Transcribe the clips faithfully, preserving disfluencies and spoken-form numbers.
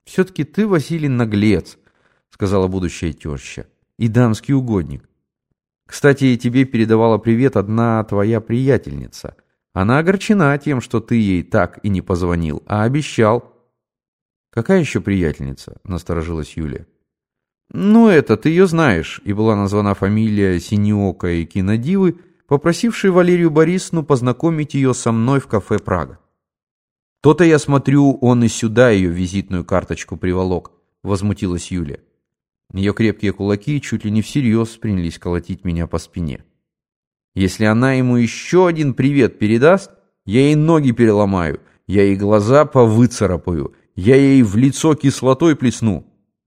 «Все-таки ты, Василий, наглец», — сказала будущая теща, — «и дамский угодник. Кстати, тебе передавала привет одна твоя приятельница. Она огорчена тем, что ты ей так и не позвонил, а обещал». «Какая еще приятельница?» — насторожилась Юлия. «Ну, это, ты ее знаешь», — и была названа фамилия синеокой кинодивы, попросившей Валерию Борисовну познакомить ее со мной в кафе «Прага». «То-то, я смотрю, он и сюда ее визитную карточку приволок», — возмутилась Юлия. Ее крепкие кулаки чуть ли не всерьез принялись колотить меня по спине. «Если она ему еще один привет передаст, я ей ноги переломаю, я ей глаза повыцарапаю, я ей в лицо кислотой плесну».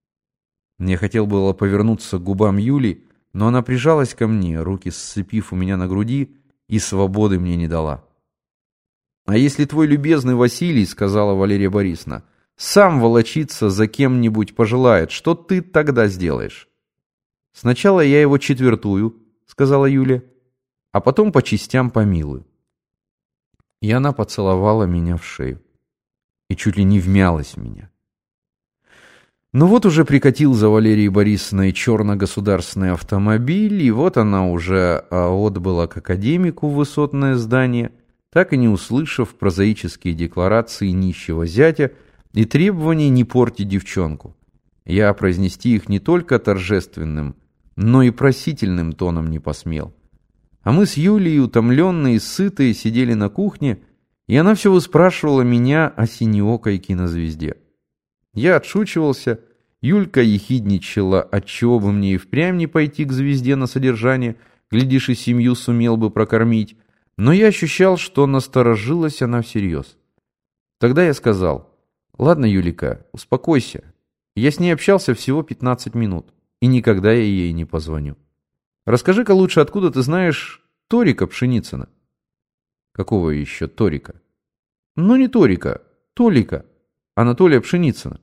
Я хотел было повернуться к губам Юли, но она прижалась ко мне, руки сцепив у меня на груди, и свободы мне не дала. «А если твой любезный Василий, — сказала Валерия Борисовна, — сам волочиться за кем-нибудь пожелает, что ты тогда сделаешь?» «Сначала я его четвертую, — сказала Юля, — а потом по частям помилую». И она поцеловала меня в шею и чуть ли не вмялась в меня. Ну вот уже прикатил за Валерией Борисовной черно-государственный автомобиль, и вот она уже отбыла к академику в высотное здание, так и не услышав прозаические декларации нищего зятя и требований не портить девчонку. Я произнести их не только торжественным, но и просительным тоном не посмел. А мы с Юлией, утомленные и сытые, сидели на кухне, и она все выспрашивала меня о синеокой кинозвезде. Я отшучивался, Юлька ехидничала, отчего бы мне и впрямь не пойти к звезде на содержание, глядишь, и семью сумел бы прокормить, но я ощущал, что насторожилась она всерьез. Тогда я сказал: «Ладно, Юлика, успокойся. Я с ней общался всего пятнадцать минут, и никогда я ей не позвоню. Расскажи-ка лучше, откуда ты знаешь Торика Пшеницына?» «Какого еще Торика?» «Ну, не Торика, Толика, Анатолия Пшеницына».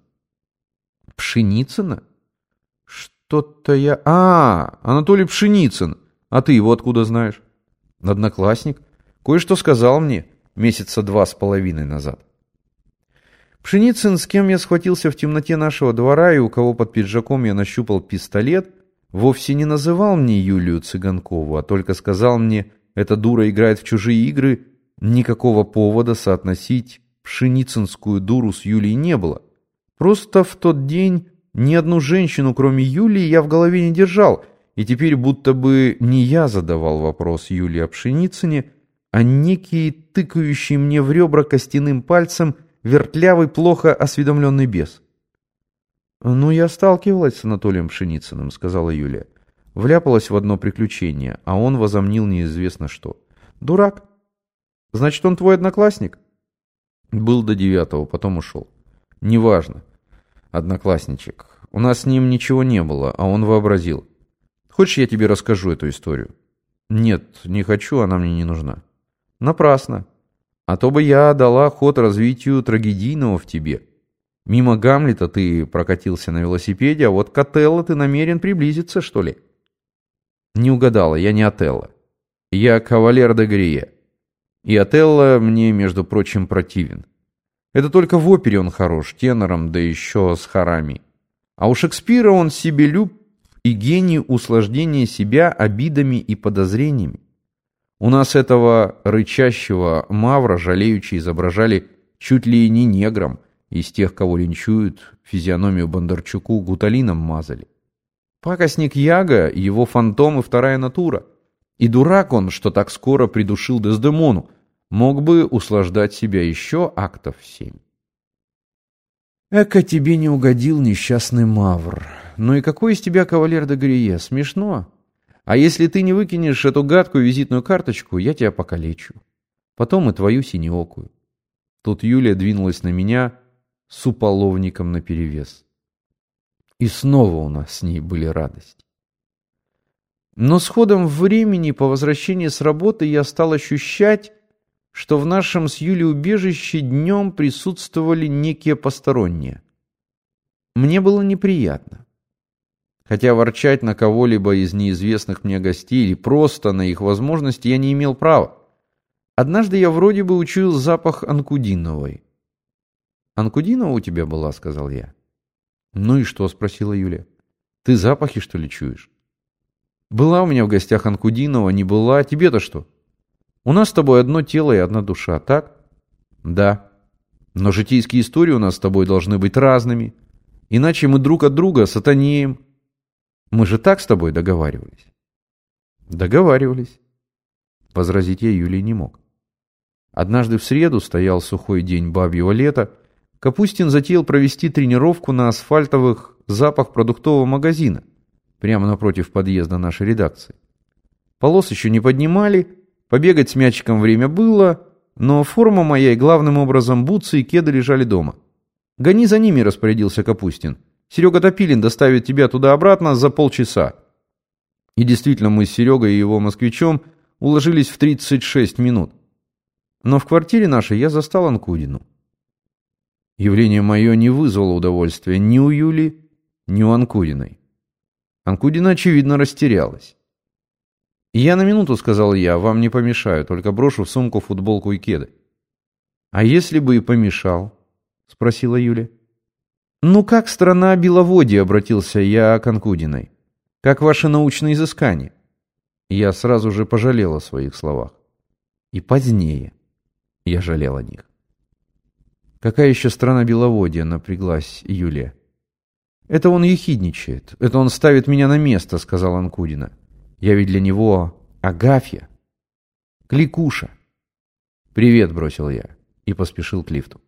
«Пшеницына? Что-то я... А, Анатолий Пшеницын. А ты его откуда знаешь?» «Одноклассник. Кое-что сказал мне месяца два с половиной назад». Пшеницын, с кем я схватился в темноте нашего двора и у кого под пиджаком я нащупал пистолет, вовсе не называл мне Юлию Цыганкову, а только сказал мне: «Эта дура играет в чужие игры». Никакого повода соотносить пшеницынскую дуру с Юлией не было. Просто в тот день ни одну женщину, кроме Юлии, я в голове не держал, и теперь будто бы не я задавал вопрос Юлии о Пшеницыне, а некий тыкающий мне в ребра костяным пальцем вертлявый, плохо осведомленный бес. «Ну, я сталкивалась с Анатолием Пшеницыным», — сказала Юлия. «Вляпалась в одно приключение, а он возомнил неизвестно что. Дурак. Значит, он твой одноклассник?» «Был до девятого, потом ушел». «Неважно. Одноклассничек. У нас с ним ничего не было, а он вообразил. Хочешь, я тебе расскажу эту историю?» «Нет, не хочу, она мне не нужна». «Напрасно. А то бы я дала ход развитию трагедийного в тебе. Мимо Гамлета ты прокатился на велосипеде, а вот к Отелло ты намерен приблизиться, что ли?» «Не угадала, я не Отелло. Я кавалер де Грие. И Отелло мне, между прочим, противен. Это только в опере он хорош, тенором, да еще с хорами. А у Шекспира он себелюб и гений услаждения себя обидами и подозрениями. У нас этого рычащего мавра жалеючи изображали чуть ли не негром, из тех, кого линчуют, физиономию Бондарчуку гуталином мазали. Пакостник Яго, его фантом и вторая натура. И дурак он, что так скоро придушил Дездемону, мог бы услаждать себя еще актов семь. Эка тебе не угодил несчастный мавр. Ну и какой из тебя кавалер де Грие? Смешно. А если ты не выкинешь эту гадкую визитную карточку, я тебя покалечу. Потом и твою синеокую». Тут Юлия двинулась на меня с уполовником наперевес. И снова у нас с ней были радости. Но с ходом времени по возвращении с работы я стал ощущать, что в нашем с Юлей убежище днем присутствовали некие посторонние. Мне было неприятно. Хотя ворчать на кого-либо из неизвестных мне гостей или просто на их возможности я не имел права. Однажды я вроде бы учуял запах анкудиновой. «Анкудинова у тебя была?» — сказал я. Ну и что, спросила Юлия. Ты запахи, что ли, чуешь? Была у меня в гостях Анкудинова, не была, тебе-то что? У нас с тобой одно тело и одна душа, так? Да. Но житейские истории у нас с тобой должны быть разными. Иначе мы друг от друга сатанеем. Мы же так с тобой договаривались? Договаривались. Возразить я Юлии не мог. Однажды в среду стоял сухой день бабьего лета. Капустин затеял провести тренировку на асфальтовых запах продуктового магазина, прямо напротив подъезда нашей редакции. Полос еще не поднимали, побегать с мячиком время было, но форма моя и главным образом бутсы и кеды лежали дома. «Гони за ними», — распорядился Капустин. «Серега Топилин доставит тебя туда-обратно за полчаса». И действительно, мы с Серегой и его москвичом уложились в тридцать шесть минут. Но в квартире нашей я застал Анкудину. Явление мое не вызвало удовольствия ни у Юли, ни у Анкудиной. Анкудина, очевидно, растерялась. «Я на минуту, — сказал я, — вам не помешаю, только брошу в сумку футболку и кеды». «А если бы и помешал?» — спросила Юля. «Ну как страна беловодья?» — обратился я к Анкудиной. «Как ваши научные изыскания?» Я сразу же пожалел о своих словах. И позднее я жалел о них. «Какая еще страна беловодья?» — напряглась Юлия. «Это он ехидничает. Это он ставит меня на место», — сказала Анкудина. «Я ведь для него Агафья. Кликуша». «Привет», — бросил я и поспешил к лифту.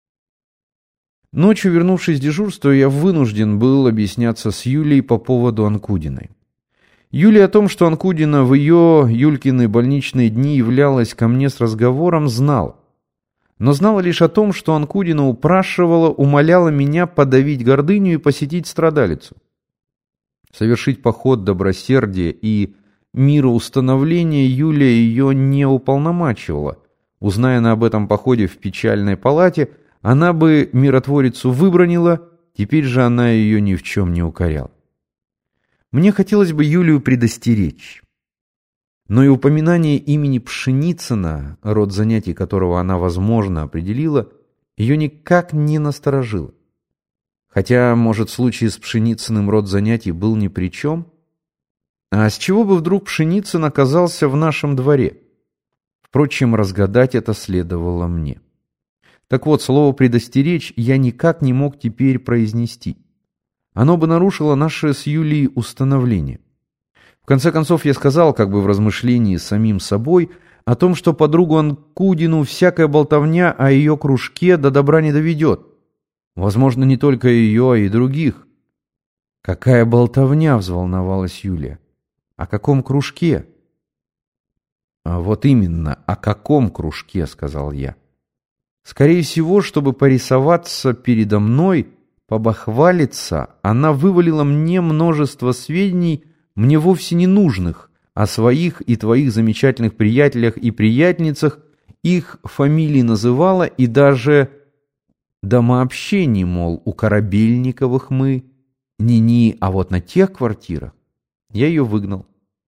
Ночью, вернувшись с дежурства, я вынужден был объясняться с Юлей по поводу Анкудиной. Юлия о том, что Анкудина в ее, Юлькины, больничные дни являлась ко мне с разговором, знала. Но знала лишь о том, что Анкудина упрашивала, умоляла меня подавить гордыню и посетить страдалицу. Совершить поход добросердия и мироустановления Юлия ее не уполномачивала. Узная она об этом походе в печальной палате, она бы миротворицу выбранила, теперь же она ее ни в чем не укоряла. Мне хотелось бы Юлию предостеречь. Но и упоминание имени Пшеницына, род занятий которого она, возможно, определила, ее никак не насторожило. Хотя, может, в случае с Пшеницыным род занятий был ни при чем? А с чего бы вдруг Пшеницын оказался в нашем дворе? Впрочем, разгадать это следовало мне. Так вот, слово «предостеречь» я никак не мог теперь произнести. Оно бы нарушило наше с Юлией установление. В конце концов, я сказал, как бы в размышлении с самим собой, о том, что подругу Анкудину всякая болтовня о ее кружке до добра не доведет. Возможно, не только ее, а и других. «Какая болтовня!» — взволновалась Юлия. «О каком кружке?» «А вот именно, о каком кружке?» — сказал я. «Скорее всего, чтобы порисоваться передо мной, побахвалиться, она вывалила мне множество сведений, мне вовсе не нужных, о своих и твоих замечательных приятелях и приятельницах, их фамилии называла и даже домообщений, мол, у Корабельниковых мы, ни-ни, а вот на тех квартирах. Я ее выгнал.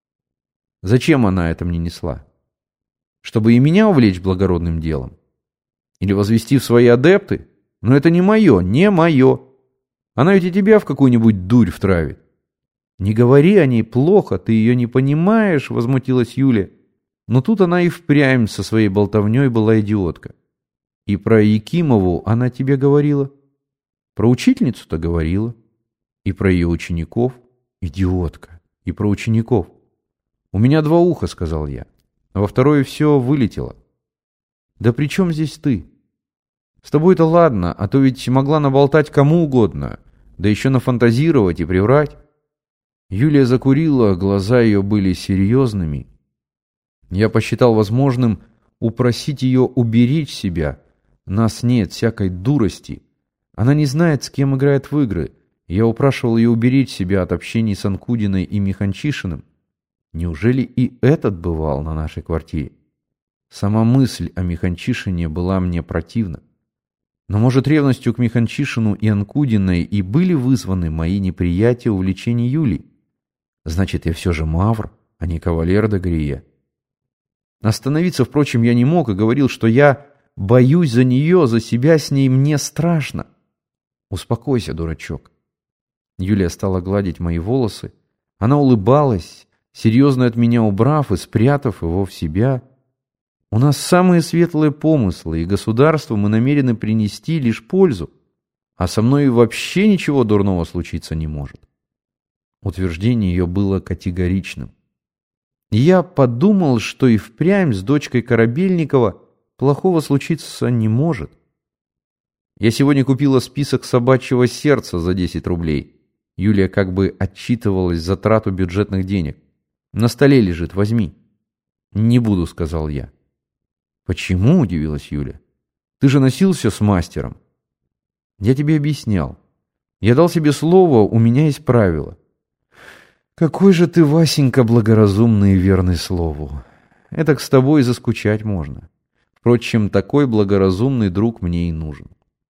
Зачем она это мне несла? Чтобы и меня увлечь благородным делом? Или возвести в свои адепты? Но это не мое, не мое. Она ведь и тебя в какую-нибудь дурь втравит. «Не говори о ней плохо, ты ее не понимаешь», — возмутилась Юля. Но тут она и впрямь со своей болтовней была идиотка. «И про Якимову она тебе говорила?» «Про учительницу-то говорила. И про ее учеников?» «Идиотка. И про учеников». «У меня два уха», — сказал я. А во второе все вылетело. «Да при чем здесь ты? С тобой-то ладно, а то ведь могла наболтать кому угодно, да еще нафантазировать и приврать». Юлия закурила, глаза ее были серьезными. Я посчитал возможным упросить ее уберечь себя. Нас нет всякой дурости. Она не знает, с кем играет в игры. Я упрашивал ее уберечь себя от общения с Анкудиной и Миханчишиным. Неужели и этот бывал на нашей квартире? Сама мысль о Миханчишине была мне противна. Но, может, ревностью к Миханчишину и Анкудиной и были вызваны мои неприятия увлечений Юлии? Значит, я все же мавр, а не кавалер де Грие. Остановиться, впрочем, я не мог и говорил, что я боюсь за нее, за себя с ней мне страшно. Успокойся, дурачок. Юлия стала гладить мои волосы. Она улыбалась, серьезно от меня убрав и спрятав его в себя. У нас самые светлые помыслы, и государству мы намерены принести лишь пользу, а со мной вообще ничего дурного случиться не может. Утверждение ее было категоричным. И я подумал, что и впрямь с дочкой Корабельникова плохого случиться не может. Я сегодня купила список собачьего сердца за десять рублей. Юлия как бы отчитывалась за трату бюджетных денег. На столе лежит, возьми. Не буду, сказал я. Почему, удивилась Юля. Ты же носился с мастером. Я тебе объяснял. Я дал себе слово, у меня есть правило. Какой же ты, Васенька, благоразумный и верный слову. Этак с тобой заскучать можно. Впрочем, такой благоразумный друг мне и нужен.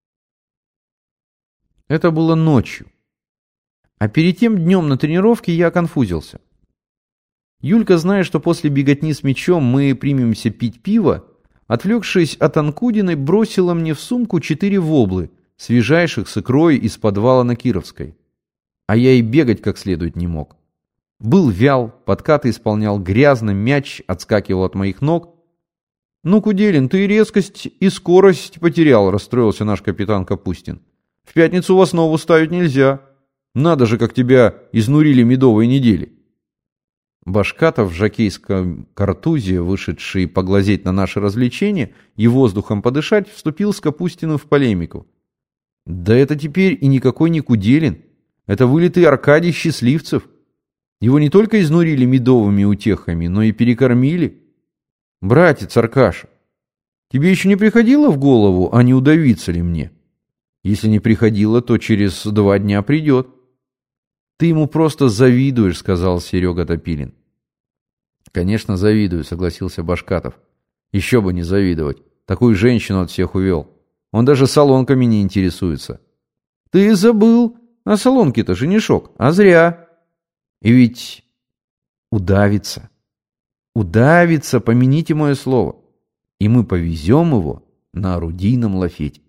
Это было ночью. А перед тем днем на тренировке я конфузился. Юлька, зная, что после беготни с мячом мы примемся пить пиво, отвлекшись от Анкудиной, бросила мне в сумку четыре воблы, свежайших с икрой из подвала на Кировской. А я и бегать как следует не мог. Был вял, подкаты исполнял грязно, мяч отскакивал от моих ног. «Ну, Куделин, ты и резкость, и скорость потерял», — расстроился наш капитан Капустин. «В пятницу в основу ставить нельзя. Надо же, как тебя изнурили медовые недели». Башкатов в жокейском картузе, вышедший поглазеть на наши развлечения и воздухом подышать, вступил с Капустиным в полемику. «Да это теперь и никакой не Куделин. Это вылитый Аркадий Счастливцев. Его не только изнурили медовыми утехами, но и перекормили. Братец Аркаша, тебе еще не приходило в голову, а не удавиться ли мне? Если не приходило, то через два дня придет». «Ты ему просто завидуешь», — сказал Серега Топилин. «Конечно, завидую», — согласился Башкатов. «Еще бы не завидовать. Такую женщину от всех увел. Он даже солонками не интересуется». «Ты забыл. А солонки-то женишок. А зря. И ведь удавится. Удавится, помяните мое слово. И мы повезем его на орудийном лафете».